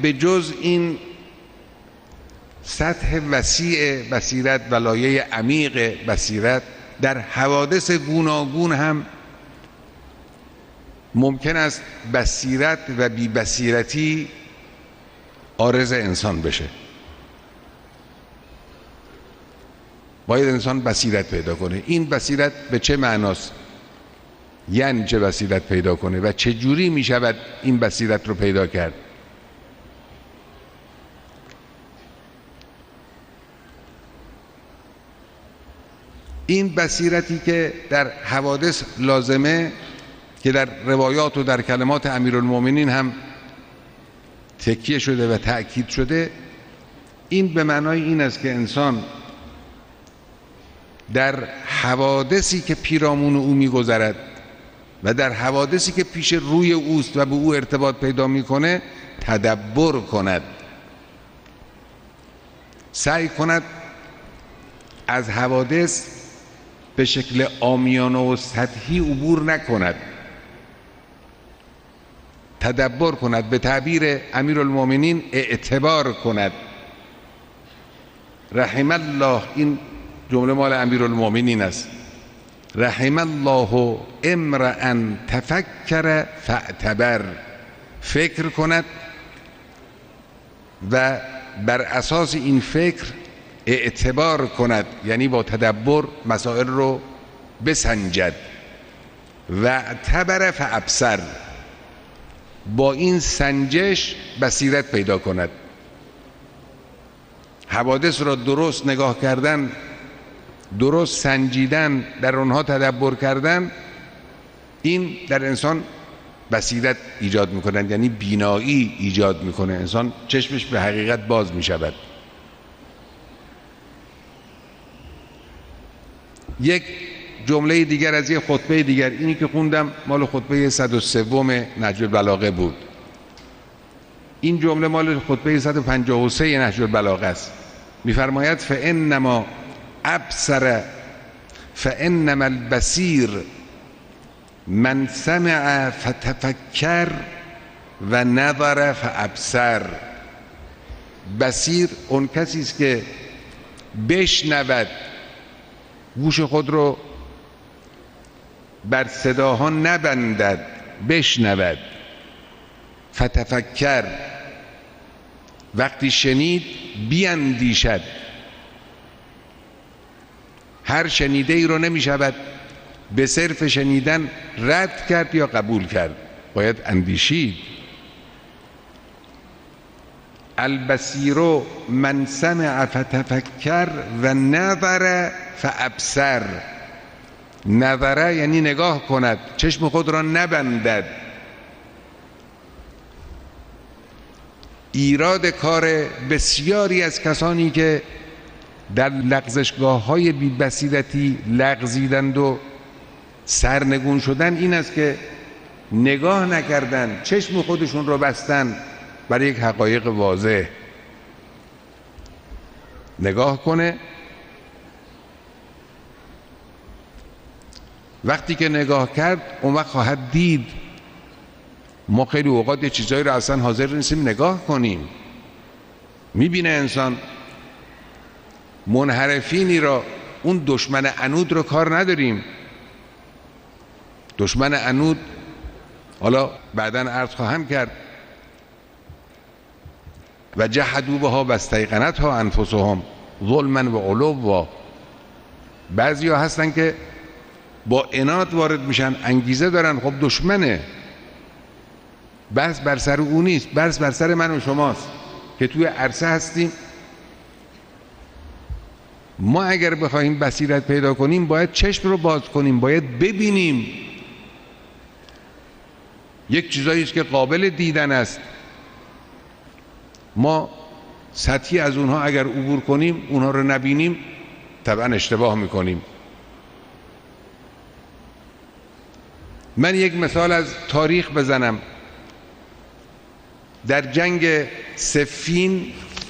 به جز این سطح وسیع بصیرت و لایه عمیق بصیرت، در حوادث گوناگون هم ممکن است بصیرت و بی بصیرتی عارض انسان بشه. باید انسان بصیرت پیدا کنه. این بصیرت به چه معناست؟ یعنی چه بصیرت پیدا کنه و چه جوری می شود این بصیرت رو پیدا کرد؟ این بصیرتی که در حوادث لازمه، که در روایات و در کلمات امیرالمومنین هم تکیه شده و تأکید شده، این به معنای این است که انسان در حوادثی که پیرامون او می‌گذرد و در حوادثی که پیش روی اوست و به او ارتباط پیدا می‌کنه تدبر کند، سعی کند از حوادث به شکل عامیانه و سطحی عبور نکند، تدبر کند، به تعبیر امیرالمومنین اعتبار کند. رحم الله، این جمله مال امیرالمومنین است، رحم الله امرأ تفکر فاعتبر، فکر کند و بر اساس این فکر اعتبار کند، یعنی با تدبر مسائل رو بسنجد. و اعتبر فابصر، با این سنجش بصیرت پیدا کند. حوادث را درست نگاه کردن، درست سنجیدن، در آنها تدبر کردن، این در انسان بصیرت ایجاد میکنند، یعنی بینایی ایجاد میکنه. انسان چشمش به حقیقت باز میشود. یک جمله دیگر از یک خطبه دیگر، اینی که خوندم مال خطبه 103 نهج البلاغه بود. این جمله مال خطبه 153 نهج البلاغه است. میفرماید فانما ابصر فانما البصیر من سمع فتفکر و نظر فابصر. بصیر اون کسی است که بشنود، گوش خود رو بر صداها نبندد، بشنود. فتفکر، وقتی شنید بیندیشد. هر شنیده ای رو نمی شود به صرف شنیدن رد کرد یا قبول کرد، باید اندیشید. البصیر من سمع فتفکر و نظر فابصر. نظره یعنی نگاه کند، چشم خود را نبندد. ایراد کار بسیاری از کسانی که در لغزشگاه‌های بی بصیرتی لغزیدند و سرنگون شدن این است که نگاه نکردن، چشم خودشون رو بستن برای یک حقایق واضح. نگاه کنه، وقتی که نگاه کرد اون وقت خواهد دید. ما خیلی اوقات یه چیزایی رو اصلا حاضر نیستیم نگاه کنیم. میبینه انسان منحرفینی را، اون دشمن عنود رو کار نداریم. دشمن عنود، حالا بعداً عرض خواهم کرد، و جحدوا بها و استیقنتها انفسهم ظلما و علوا. بعضیا هستن که با عناد وارد میشن، انگیزه دارن، خب دشمنه. بس بر سر او نیست، بس بر سر من و شماست که توی عرصه هستیم. ما اگر بخوایم بصیرت پیدا کنیم باید چشم رو باز کنیم، باید ببینیم. یک چیزایی است که قابل دیدن است. ما سطحی از اونها اگر عبور کنیم، اونها رو نبینیم، طبعا اشتباه میکنیم. من یک مثال از تاریخ بزنم. در جنگ صفین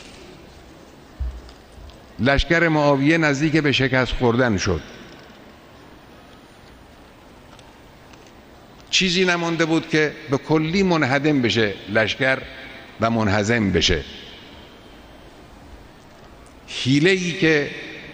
لشکر معاویه نزدیک به شکست خوردن شد. چیزی نمانده بود که به کلی منهدم بشه لشکر و منهزم بشه. حیله‌ای که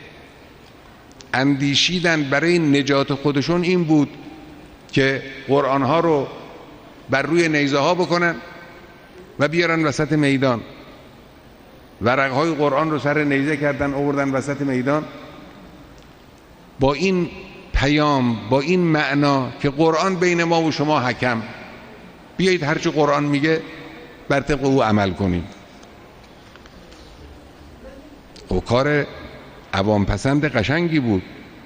اندیشیدن برای نجات خودشون این بود که قرآنها رو بر روی نیزه ها بکنن و بیارن وسط میدان. ورقهای قرآن رو سر نیزه کردن آوردن وسط میدان با این پیام، با این معنا که قرآن بین ما و شما حکم، بیایید هرچی قرآن میگه بر طبق او عمل کنیم. خب کار عوام پسند قشنگی بود.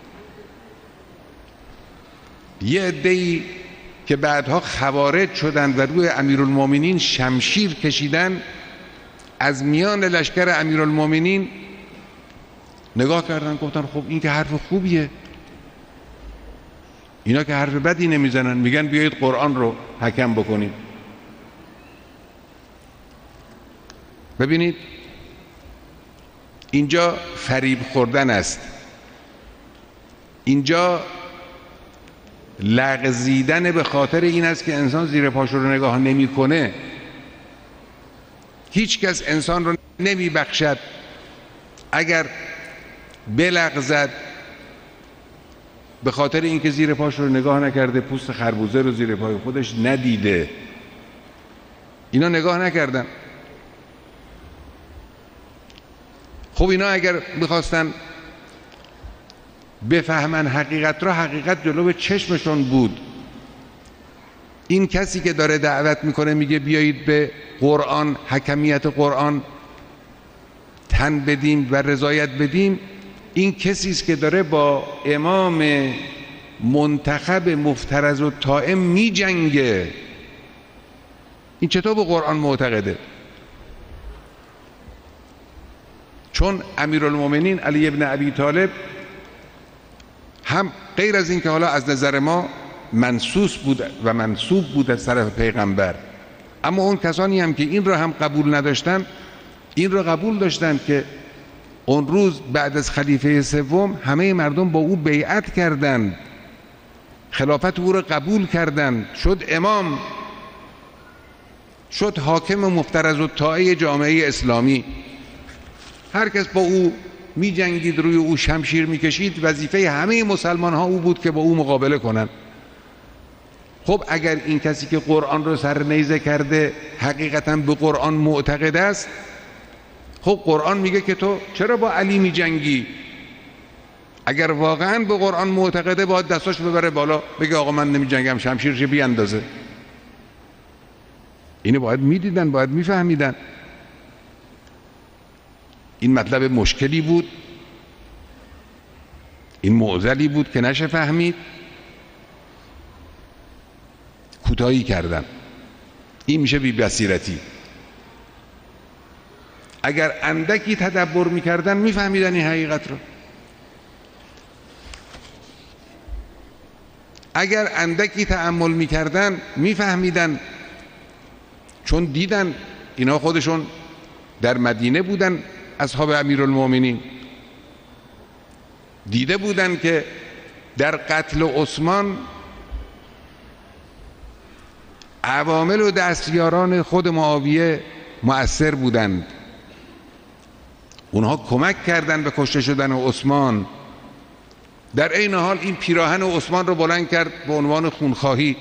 یه عده‌ای که بعدها خوارج شدند و روی امیرالمومنین شمشیر کشیدن، از میان لشکر امیرالمومنین نگاه کردن گفتن خب این که حرف خوبیه، اینا که حرف بدی نمیزنن، میگن بیایید قرآن رو حکم بکنیم. ببینید اینجا فریب خوردن است، اینجا لغزیدن به خاطر این است که انسان زیر پاش رو نگاه نمیکنه. هیچ کس انسان رو نمی بخشد اگر بلغزد به خاطر اینکه زیر پاش رو نگاه نکرده، پوست خربوزه رو زیر پای خودش ندیده. اینا نگاه نکردن. خب اینا اگر میخواستن بفهمن حقیقت را، حقیقت جلو چشمشون بود. این کسی که داره دعوت میکنه میگه بیایید به قرآن، حکمیت قرآن تن بدیم و رضایت بدیم، این کسی است که داره با امام منتخب مفترض و طائم میجنگه. این چطور به قرآن معتقده؟ چون امیرالمومنین علی ابن ابی طالب هم غیر از این که حالا از نظر ما منسوس بود و منسوب بود از طرف پیغمبر، اما اون کسانی هم که این را هم قبول نداشتن، این را قبول داشتن که اون روز بعد از خلیفه سوم همه مردم با او بیعت کردند، خلافت او را قبول کردند، شد امام، شد حاکم مفترض الطاعه جامعه اسلامی. هر کس با او می جنگید، روی او شمشیر می کشید، وظیفه همه مسلمان ها او بود که با او مقابله کنند. خب اگر این کسی که قرآن رو سر نیزه کرده حقیقتا به قرآن معتقد است، خب قرآن میگه که تو چرا با علی می جنگی؟ اگر واقعا به قرآن معتقده باید دستاشو ببره بالا بگه آقا من نمی جنگم، شمشیرش بیاندازه. اینو باید میدیدن، باید میفهمیدن. این مطلب مشکلی بود، این معضلی بود که نشه فهمید، کوتاهی کردن. این میشه بی بصیرتی. اگر اندکی تدبر میکردن میفهمیدن این حقیقت رو. اگر اندکی تأمل میکردن میفهمیدن، چون دیدن اینا خودشون در مدینه بودن، اصحاب امیرالمومنین دیده بودن که در قتل عثمان عوامل و دستیاران خود معاویه مؤثر بودند. اونها کمک کردند به کشته شدن عثمان. در عین حال این پیراهن عثمان رو بلند کرد به عنوان خونخواهی.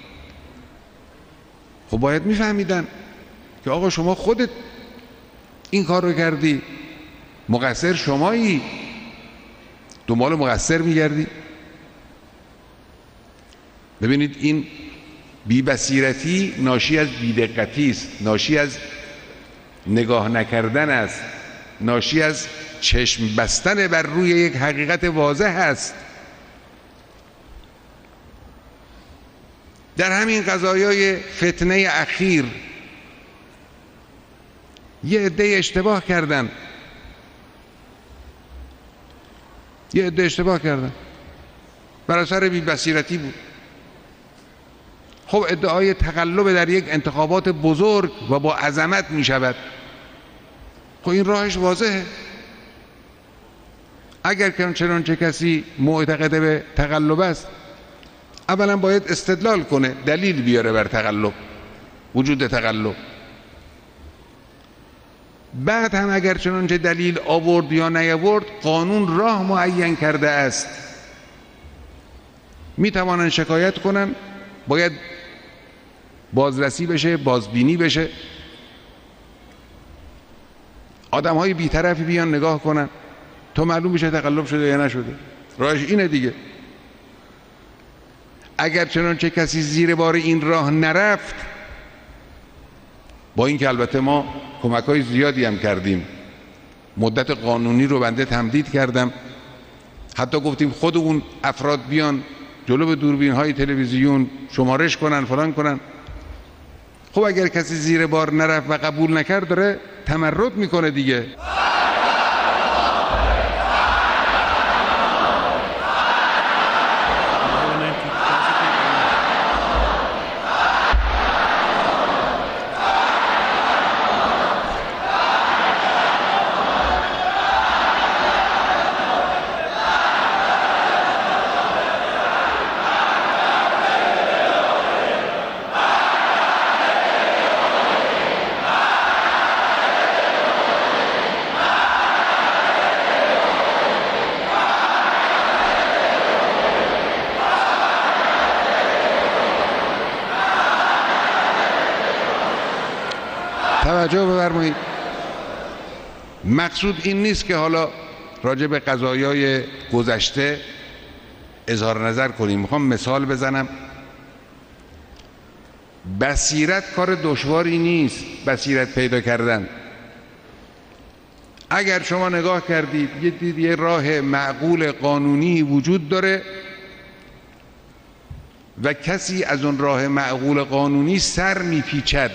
خب باید میفهمیدن که آقا شما خودت این کار رو کردی، مقصر شمایی، دنبال مقصر میگردی. ببینید این بی‌بصیرتی ناشی از بی‌دقتی است، ناشی از نگاه نکردن است، ناشی از چشم بستن بر روی یک حقیقت واضح است. در همین قضایای فتنه اخیر یه عده اشتباه کردن، یه عده اشتباه کردن، بر اثر بی‌بصیرتی بود. خب ادعای تقلب در یک انتخابات بزرگ و با عظمت می شود. خب این راهش واضحه. اگر که چنانچه کسی معتقد به تقلب است، اولا باید استدلال کنه، دلیل بیاره بر تقلب، وجود تقلب. بعد هم اگر چنانچه دلیل آورد یا نیاورد، قانون راه معین کرده است. می توانند شکایت کنن، باید بازرسی بشه، بازبینی بشه، آدم های بی‌طرفی بیان نگاه کنن تا معلوم بشه تقلب شده یا نشده. راهش اینه دیگه. اگر چنانچه کسی زیر بار این راه نرفت، با اینکه البته ما کمک‌های زیادی هم کردیم، مدت قانونی رو بنده تمدید کردم، حتی گفتیم خود اون افراد بیان جلو به دوربین‌های تلویزیون شمارش کنن، فلان کنن. خب اگر کسی زیر بار نرفت و قبول نکرد، داره تمرد میکنه دیگه. توجه بفرمایید، مقصود این نیست که حالا راجع به قضایای گذشته اظهار نظر کنیم. میخوام مثال بزنم. بصیرت کار دشواری نیست، بصیرت پیدا کردن. اگر شما نگاه کردید یه راه معقول قانونی وجود داره و کسی از اون راه معقول قانونی سر میپیچد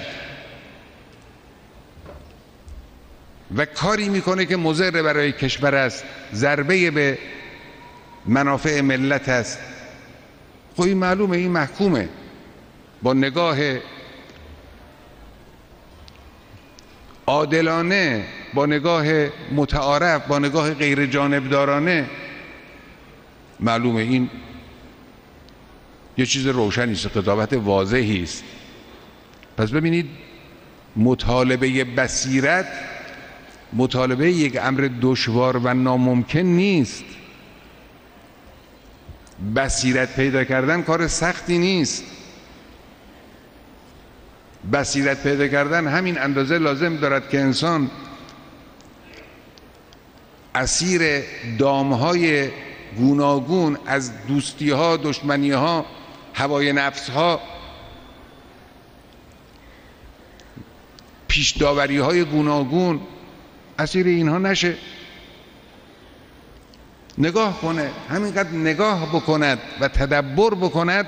و کاری میکنه که مضر برای کشور است، ضربه به منافع ملت است، خب این معلومه، این محکومه. با نگاه عادلانه، با نگاه متعارف، با نگاه غیر جانبدارانه، معلومه این یه چیز روشنی است، قضاوت واضحی است. پس ببینید، مطالبه بصیرت مطالبه یک امر دشوار و ناممکن نیست. بصیرت پیدا کردن کار سختی نیست. بصیرت پیدا کردن همین اندازه لازم دارد که انسان اسیر دامهای گوناگون از دوستی‌ها، دشمنی‌ها، هوای نفس‌ها، پیش‌داوری‌های گوناگون، اسیر اینها نشه. نگاه کنه، همینقدر نگاه بکند و تدبر بکند،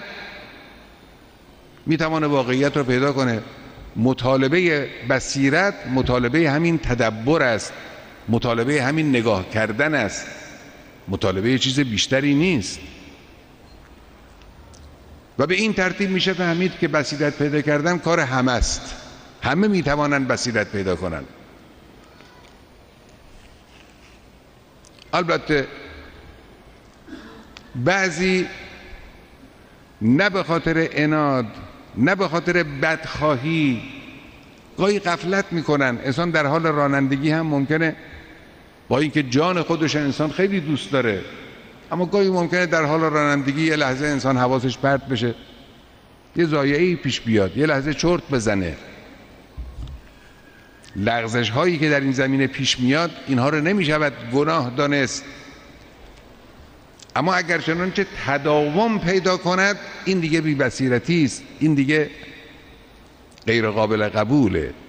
میتونه واقعیت رو پیدا کنه. مطالبه بصیرت مطالبه همین تدبر است، مطالبه همین نگاه کردن است، مطالبه چیز بیشتری نیست. و به این ترتیب میشه فهمید که بصیرت پیدا کردن کار همه است. همه میتوانند بصیرت پیدا کنند. البته بعضی نه به خاطر عناد، نه به خاطر بدخواهی، گاهی غفلت میکنن. انسان در حال رانندگی هم ممکنه، با اینکه جان خودش انسان خیلی دوست داره، اما گاهی ممکنه در حال رانندگی یه لحظه انسان حواسش پرت بشه، یه ضایعه‌ای پیش بیاد، یه لحظه چرت بزنه. لغزش هایی که در این زمینه پیش میاد، اینها رو نمیشود گناه دانست. اما اگر چنانچه تداوم پیدا کند، این دیگه بی بصیرتی است، این دیگه غیر قابل قبوله.